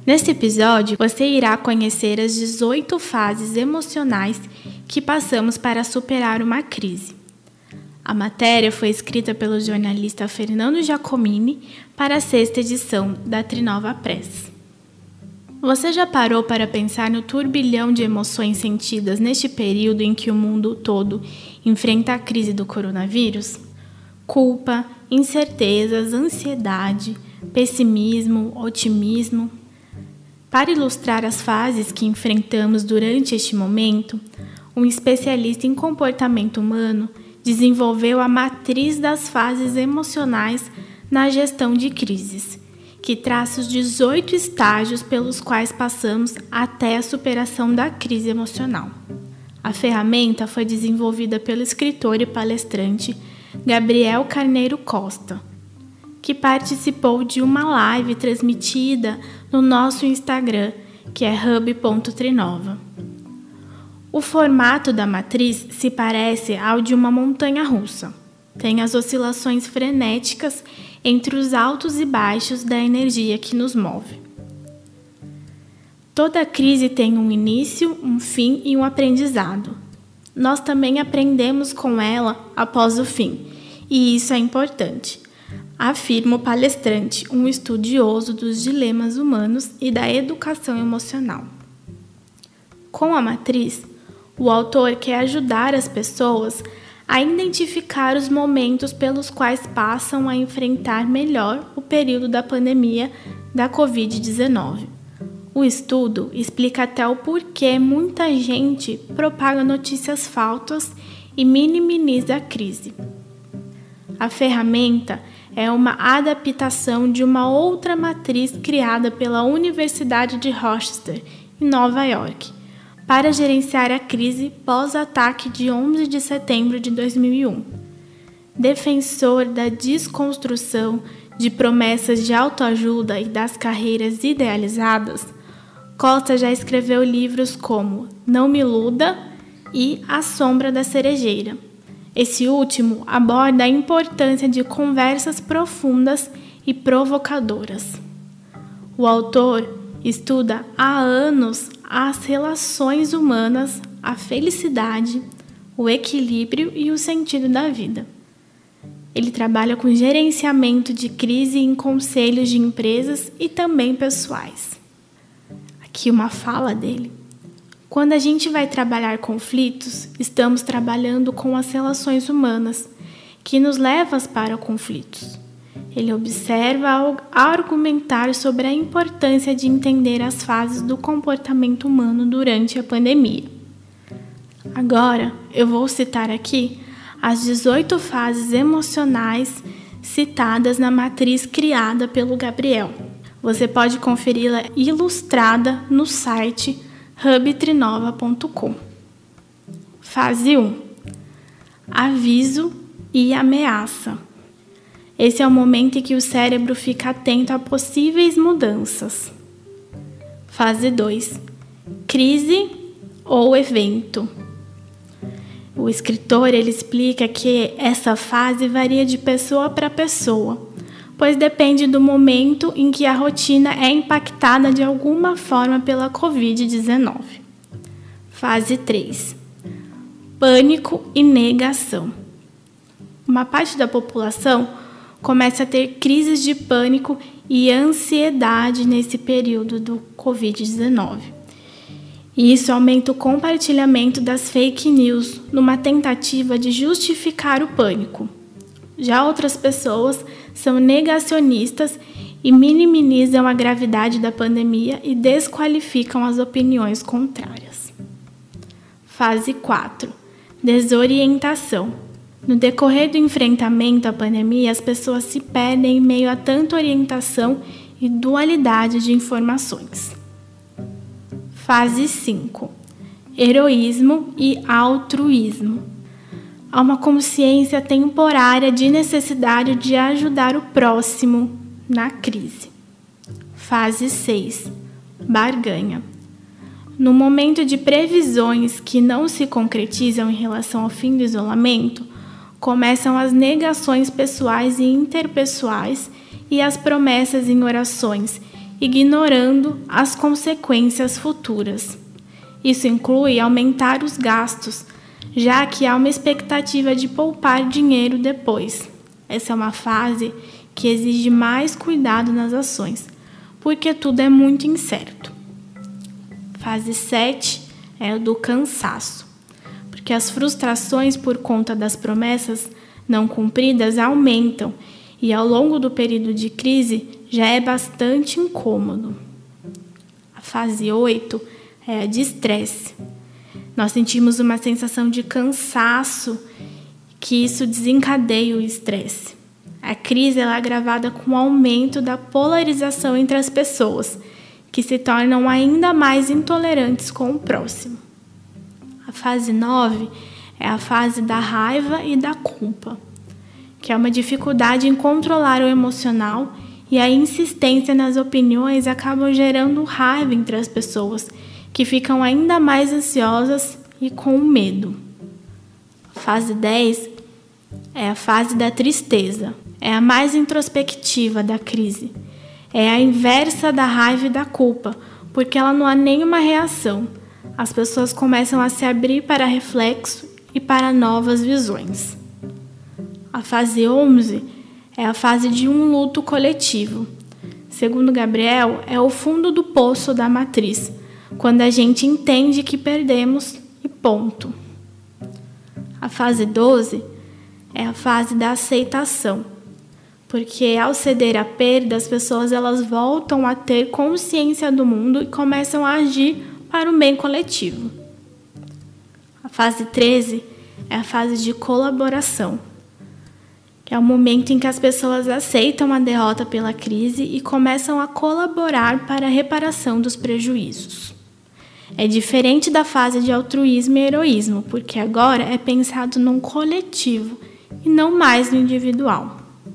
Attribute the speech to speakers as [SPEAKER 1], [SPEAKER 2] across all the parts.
[SPEAKER 1] Neste episódio, você irá conhecer as 18 fases emocionais que passamos para superar uma crise. A matéria foi escrita pelo jornalista Fernando Giacomini para a 6ª edição da Trinova Press. Você já parou para pensar no turbilhão de emoções sentidas neste período em que o mundo todo enfrenta a crise do coronavírus? Culpa, incertezas, ansiedade, pessimismo, otimismo. Para ilustrar as fases que enfrentamos durante este momento, um especialista em comportamento humano desenvolveu a matriz das fases emocionais na gestão de crises, que traça os 18 estágios pelos quais passamos até a superação da crise emocional. A ferramenta foi desenvolvida pelo escritor e palestrante Gabriel Carneiro Costa, que participou de uma live transmitida no nosso Instagram, que é hub.trinova. O formato da matriz se parece ao de uma montanha-russa. Tem as oscilações frenéticas entre os altos e baixos da energia que nos move. Toda crise tem um início, um fim e um aprendizado. Nós também aprendemos com ela após o fim, e isso é importante, afirma o palestrante, um estudioso dos dilemas humanos e da educação emocional. Com a matriz, o autor quer ajudar as pessoas a identificar os momentos pelos quais passam a enfrentar melhor o período da pandemia da Covid-19. O estudo explica até o porquê muita gente propaga notícias falsas e minimiza a crise. A ferramenta é uma adaptação de uma outra matriz criada pela Universidade de Rochester, em Nova York, para gerenciar a crise pós-ataque de 11 de setembro de 2001. Defensor da desconstrução de promessas de autoajuda e das carreiras idealizadas, Costa já escreveu livros como Não Me Iluda e A Sombra da Cerejeira. Esse último aborda a importância de conversas profundas e provocadoras. O autor estuda há anos as relações humanas, a felicidade, o equilíbrio e o sentido da vida. Ele trabalha com gerenciamento de crise em conselhos de empresas e também pessoais. Aqui uma fala dele. Quando a gente vai trabalhar conflitos, estamos trabalhando com as relações humanas, que nos levam para conflitos. Ele observa ao argumentar sobre a importância de entender as fases do comportamento humano durante a pandemia. Agora, eu vou citar aqui as 18 fases emocionais citadas na matriz criada pelo Gabriel. Você pode conferi-la ilustrada no site hubtrinova.com. Fase 1. Aviso e ameaça. Esse é o momento em que o cérebro fica atento a possíveis mudanças. Fase 2. Crise ou evento. O escritor ele explica que essa fase varia de pessoa para pessoa, pois depende do momento em que a rotina é impactada de alguma forma pela Covid-19. Fase 3. Pânico e negação. Uma parte da população começa a ter crises de pânico e ansiedade nesse período do Covid-19. E isso aumenta o compartilhamento das fake news numa tentativa de justificar o pânico. Já outras pessoas são negacionistas e minimizam a gravidade da pandemia e desqualificam as opiniões contrárias. Fase 4. Desorientação. No decorrer do enfrentamento à pandemia, as pessoas se perdem em meio a tanta orientação e dualidade de informações. Fase 5. Heroísmo e altruísmo. Há uma consciência temporária de necessidade de ajudar o próximo na crise. Fase 6. Barganha. No momento de previsões que não se concretizam em relação ao fim do isolamento, começam as negações pessoais e interpessoais e as promessas em orações ignorando as consequências futuras. Isso inclui aumentar os gastos, já que há uma expectativa de poupar dinheiro depois. Essa é uma fase que exige mais cuidado nas ações, porque tudo é muito incerto. Fase 7 é a do cansaço, porque as frustrações por conta das promessas não cumpridas aumentam e ao longo do período de crise já é bastante incômodo. A fase 8 é a de estresse. Nós sentimos uma sensação de cansaço, que isso desencadeia o estresse. A crise ela é agravada com o aumento da polarização entre as pessoas, que se tornam ainda mais intolerantes com o próximo. A fase 9 é a fase da raiva e da culpa, que é uma dificuldade em controlar o emocional, e a insistência nas opiniões acabam gerando raiva entre as pessoas, que ficam ainda mais ansiosas e com medo. A fase 10 é a fase da tristeza. É a mais introspectiva da crise. É a inversa da raiva e da culpa, porque ela não há nenhuma reação. As pessoas começam a se abrir para reflexo e para novas visões. A fase 11 é a fase de um luto coletivo. Segundo Gabriel, é o fundo do poço da matriz, quando a gente entende que perdemos e ponto. A fase 12 é a fase da aceitação, porque ao ceder à perda, as pessoas elas voltam a ter consciência do mundo e começam a agir para o bem coletivo. A fase 13 é a fase de colaboração, que é o momento em que as pessoas aceitam a derrota pela crise e começam a colaborar para a reparação dos prejuízos. É diferente da fase de altruísmo e heroísmo, porque agora é pensado num coletivo e não mais no individual.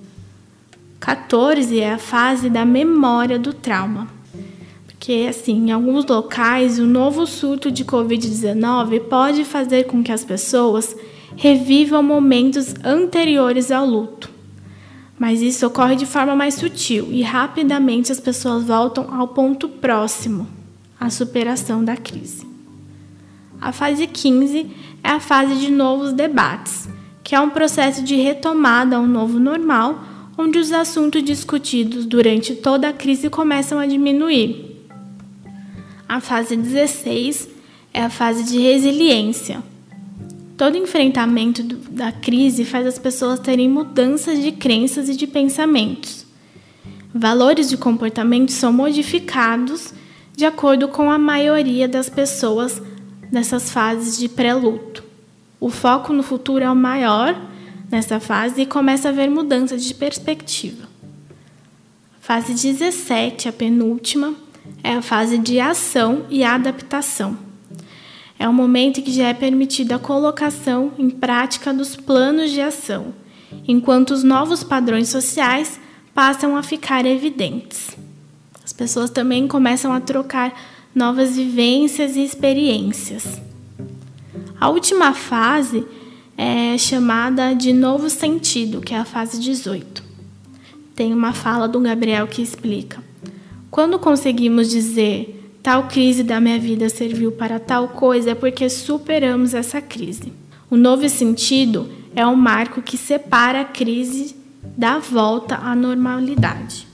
[SPEAKER 1] 14 é a fase da memória do trauma, porque assim, em alguns locais o novo surto de Covid-19 pode fazer com que as pessoas revivam momentos anteriores ao luto. Mas isso ocorre de forma mais sutil e rapidamente as pessoas voltam ao ponto próximo, a superação da crise. A fase 15 é a fase de novos debates, que é um processo de retomada a um novo normal, onde os assuntos discutidos durante toda a crise começam a diminuir. A fase 16 é a fase de resiliência. Todo enfrentamento da crise faz as pessoas terem mudanças de crenças e de pensamentos. Valores de comportamento são modificados de acordo com a maioria das pessoas nessas fases de pré-luto. O foco no futuro é o maior nessa fase e começa a haver mudanças de perspectiva. A fase 17, a penúltima, é a fase de ação e adaptação. É o momento em que já é permitida a colocação em prática dos planos de ação, enquanto os novos padrões sociais passam a ficar evidentes. As pessoas também começam a trocar novas vivências e experiências. A última fase é chamada de novo sentido, que é a fase 18. Tem uma fala do Gabriel que explica: quando conseguimos dizer tal crise da minha vida serviu para tal coisa, é porque superamos essa crise. O novo sentido é um marco que separa a crise da volta à normalidade.